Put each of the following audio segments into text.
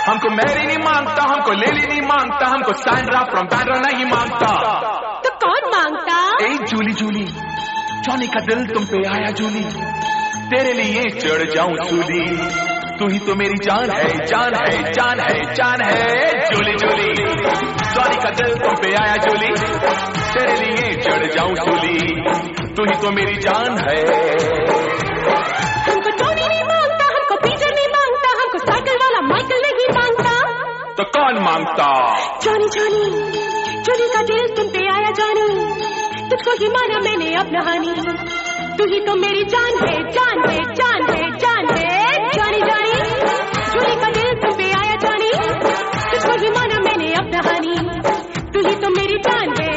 हमको मैरी नहीं मांगता, हमको लेली नहीं मांगता, हमको सैंड्रा फ्रॉम बैंड्रा नहीं मांगता। तो कौन मांगता? ए जूली जूली, जॉनी का दिल तुम पे आया जूली, तेरे लिए चढ़ जाऊं सूली, तू ही तो मेरी जान है, जान है, जान है, जान है। जूली जूली, जॉनी का दिल तुम पे आया जूली, तेरे लिए चढ़ जाऊं सूली, तू ही तो मेरी जान है। हमको टोनी नहीं मांगता, हमको पीटर नहीं मांगता, हमको साइकिल वाला माइकल नहीं मांगता। तो कौन मांगता? जॉनी जॉनी, जॉनी का दिल तुम पे आया जॉनी, तुझको ही माना मैंने अपना हानी, तू ही तो मेरी जान है, जान है, जान है, जान है। जॉनी जॉनी, जॉनी का दिल तुम पे आया जॉनी, तुझको ही माना मैंने अपना हानी, तू ही तो मेरी जान है।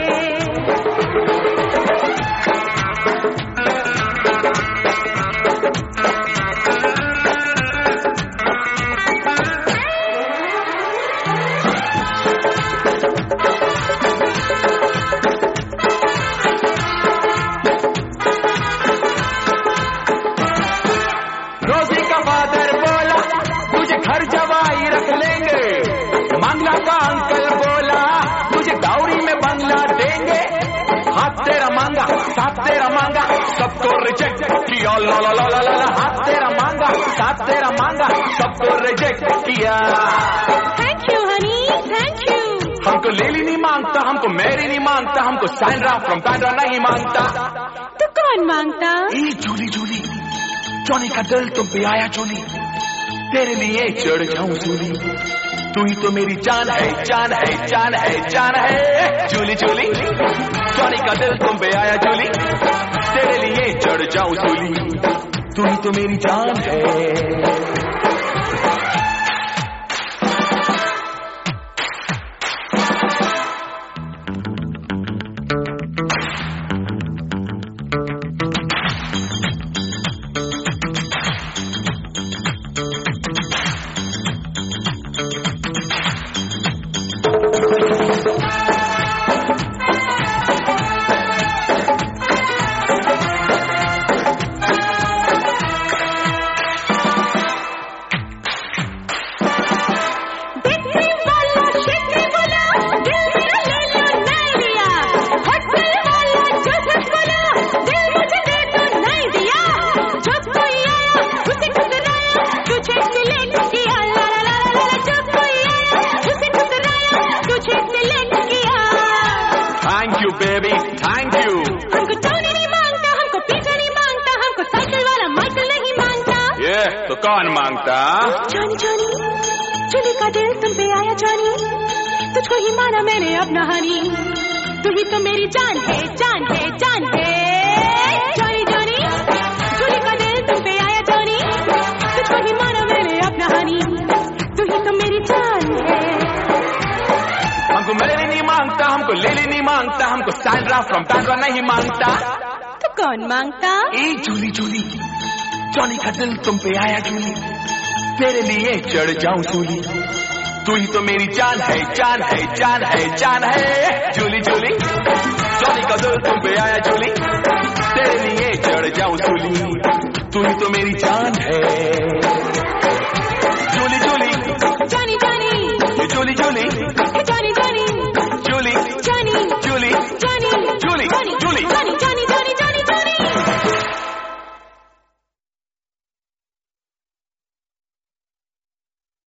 रोजी का फादर बोला तुझे घर जवाई रख लेंगे, मंगला का अंकल बोला तुझे डाउरी में बंगला देंगे, हाथ तेरा मांगा साथ तेरा मांगा सबको रिजेक्ट किया, ला ला ला ला ला, हाथ तेरा मांगा साथ तेरा मांगा सबको रिजेक्ट किया। Thank you honey, thank you. हमको लेली नहीं मांगता, हमको मैरी नहीं मांगता, हमको सैंड्रा फ्रॉम बैंड्रा नहीं मांगता। तो कौन मांगता? ए जूली जूली, जॉनी का दिल तुम पे आया जूली, तेरे लिए चढ़ जाऊं सूली, तू ही तो मेरी जान है, जान है, जान है, जान है। जूली जूली, जॉनी का दिल तुम पे आया जूली, तेरे लिए चढ़ जाऊं सूली, तू ही तो मेरी जान है। Thank you baby, thank you. हमको टोनी नहीं मांगता, हमको पीटर नहीं मांगता, हमको साइकिल वाला माइकल नहीं मांगता। ये तो कौन मांगता? जॉनी जॉनी, जॉनी का दिल तुम पे आया जॉनी, तुझको ही माना मैंने अपना हानी, तू ही तो मेरी जान है, जान है, जान है। जॉनी जॉनी, जॉनी का दिल तुम पे आया जॉनी, तुझको ही माना मैंने अपना हानी, तू ही तो मेरी जान है। हमको मैरी नहीं मांगता, हमको लेली नहीं मांगता, हमको सैंड्रा फ्रॉम बैंड्रा नहीं मांगता। तो कौन मांगता? ए जूली जूली, जॉनी का दिल तुम पे आया जूली, तेरे लिए चढ़ जाऊं सूली, तू ही तो मेरी जान है, जान है, जान है, जान है। जूली जूली, जॉनी का दिल तुम पे आया जूली, तेरे लिए चढ़ जाऊं सूली, तू ही तो मेरी जान है।